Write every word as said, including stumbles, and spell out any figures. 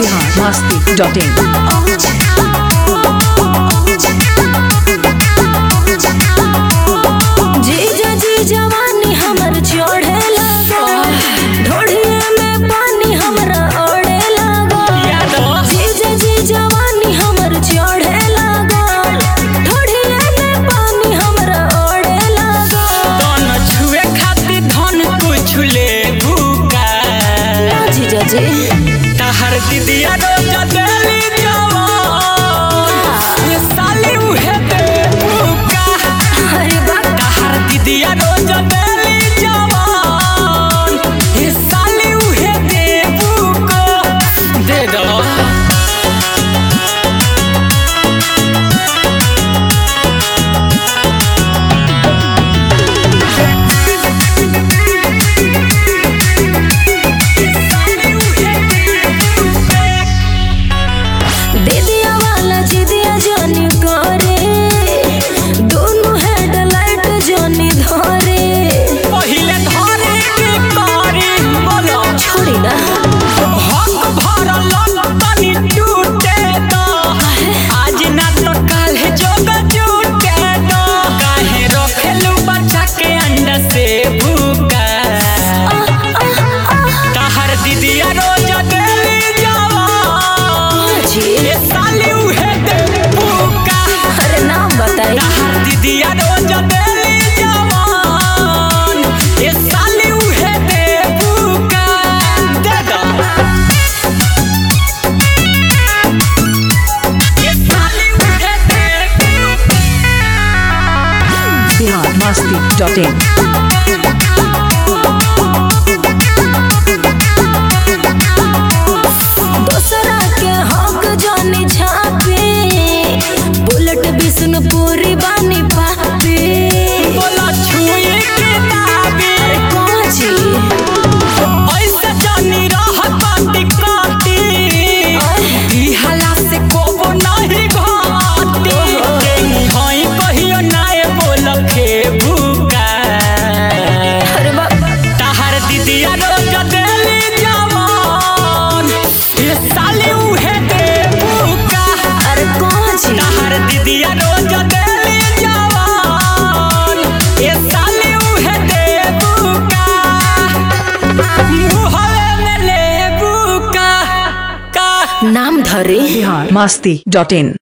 masti dot in. जीजा जी जवानी हमर चढ़े लगो, ढोढ़िए में पानी हमरा ओढ़े लगो। जीजा जी जवानी हमर चढ़े लगो, ढोढ़िए में पानी हमरा ओढ़े लगो। तन छुए खातिर धन कुछ ले भूका जीजा जी तहर दीदिया रोज देली जवान ये साली उहे दे भूका। अरे बात तहर दीदिया रोज देली जवान ये साली उहे दे भूका। दे दो दीदिया वाला जीदिया जानी करे, दोनों हेडलाइट जानी धरे। पहिले धरे के कारी बोलो छोड़ी ना हक भरल तनी टूटे दो आज ना तो काल जोग टूटे दो। काहे रखेलू बच्चा के अंडा से भूका तहर दीदिया रोज देली जवान जी ये साली उहे दे भूका। अरे नाम बताई तहर दीदिया रोज देली जवान ये साली उहे दे भूका। दे दो ये साली उहे दे भूका। Bihar masti dot in. दूसरा के हक जानी झापे, बुलेट बिष्णुपुरी बानी पापे। बोला छुए के दाबी कौन जी ऐसे जानी रहत बाटी काटी दिहला से कोबो नहीं घाटी। केनी हई कहियो नाए बोल खे भूका अरे बाप तहर दीदिया रोज देली जवान ये साली उहे दे भूका। अरे कौन जी तहर दीदिया रोज देली जवान ये साली उहे दे भूका। मुहले में ले भूका का नाम धरे Bihar masti dot in.